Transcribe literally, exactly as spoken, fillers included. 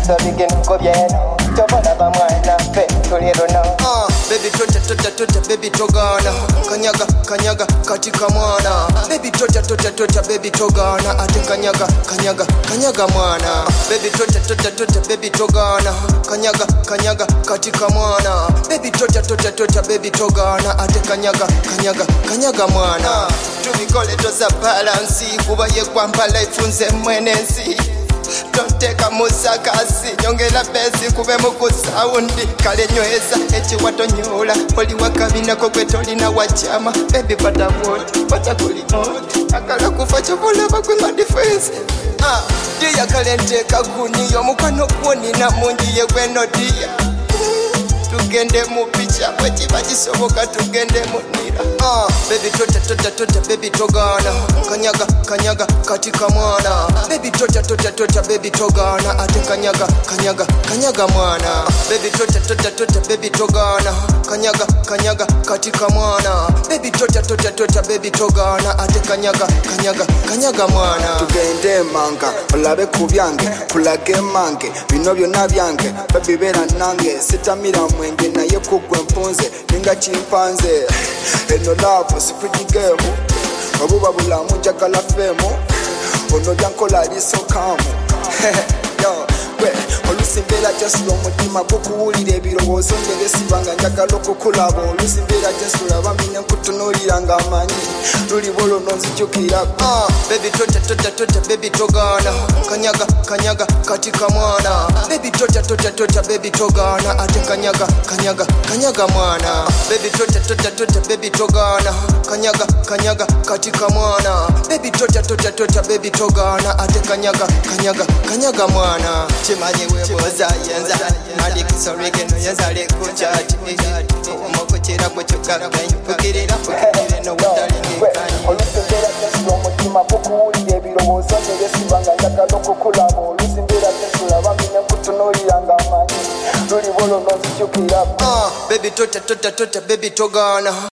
so bigeno ko byeno tobola bamwana fe tuliro no ah baby tota tota tota baby togana kanyaga kanyaga katika mwana baby tota tota tota baby togana ate kanyaga kanyaga kanyaga mwana baby tota tota tota baby togana kanyaga kanyaga katika mwana baby tota tota tota baby togana ate kanyaga kanyaga kanyaga mwana tubikole toza balance kuba ye kwampala ifunze mwenensi don't take a musakasi nyongela besi kube mukusaundi kale nyweza echi watonyola oli wakabina ko kwetoli na wachama baby pata wote pata kulimoti akala kufa chobola bakwe ma defense ah dia kale nteka kuniyo mukano kuoni na mungi ye kweno dia tugende mu picha wechi bachisoboka tugende mu nira ah baby tota tota tota baby togana kanyaga kanyaga katika mwana baby tota tota tota baby togana ate kanyaga kanyaga kanyaga mwana baby tota tota tota baby togana kanyaga kanyaga katika mwana baby tota tota tota baby togana ate kanyaga kanyaga kanyaga mwana tugende manga olabe kubyange kulage mange bino byonna byange baby bera nange sitamira mwenge naye kugwe mpunze ninga chimpanze eno love squid game babuba bulamu njagala femo ono jankola liso kamu yo we olusimbera just lo mutima bukuwulira ebirowozo ngere sibanga njagala okukulaba olusimbera just laba mine kutunulira ngamanyi luli bolo nonzijukira ah baby tota tota tota baby togana kanyaga kanyaga katika mwana baby tota tota tota baby togana ate kanyaga kanyaga kanyaga mwana baby tota tota tota baby togana kanyaga kanyaga katika mwana baby tota tota tota baby togana ate kanyaga kanyaga kanyaga mwana chimanye weboza yenza mali kisorege no yenza le kuchati omokochera kuchukara kukirira kukirira no wadali ngikani olusimbera just lo mutima bukuwulira ebirowozo ngere sibanga njagala okukulaba olusimbera just laba mine kutunulira ngamanyi luli bolo nonzijukira ah baby tota tota tota baby togana